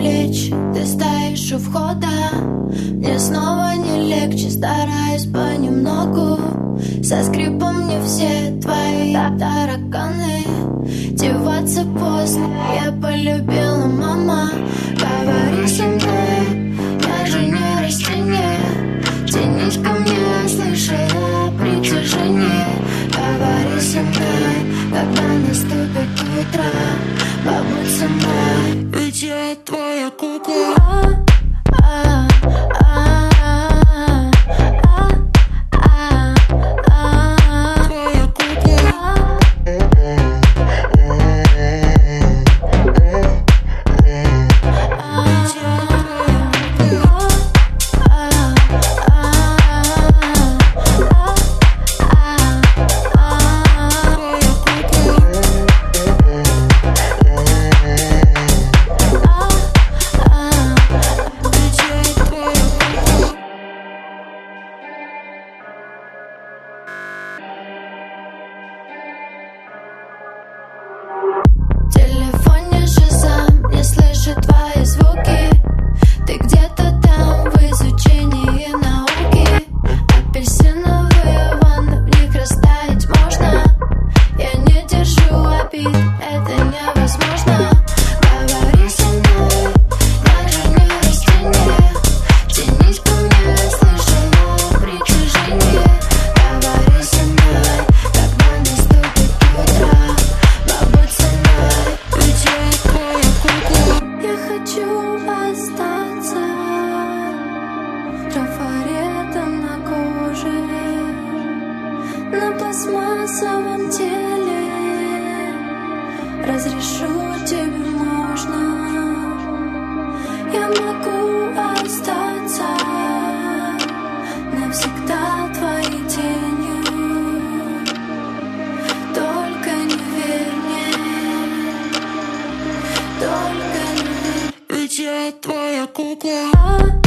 плечи, ты стоишь у входа. Мне снова не легче, стараюсь понемногу. Со скрипом не все твои тараканы. Деваться поздно, я полюбила, мама. Говори со мной, я же не растение. Тянись ко мне, слышала притяжение. Говори со мной, когда наступит утро. Побудь со мной, ведь я твоя кукла. Твои звуки, ты где-то там в изучении науки. Апельсиновые ванны, в них растаять можно. Я не держу обид, это невозможно. Говори со мной, я же не растение. Тянись ко мне, слышала притяжение. Говори со мной, когда наступит утро. Побудь со мной, ведь я твоя кукла. Я хочу остаться трафаретом на коже, на пластмассовом теле. Разрешу тебе, можно. Я могу остаться навсегда твоей тенью. Только не верь мне, только не верь. Ведь я твоя кукла.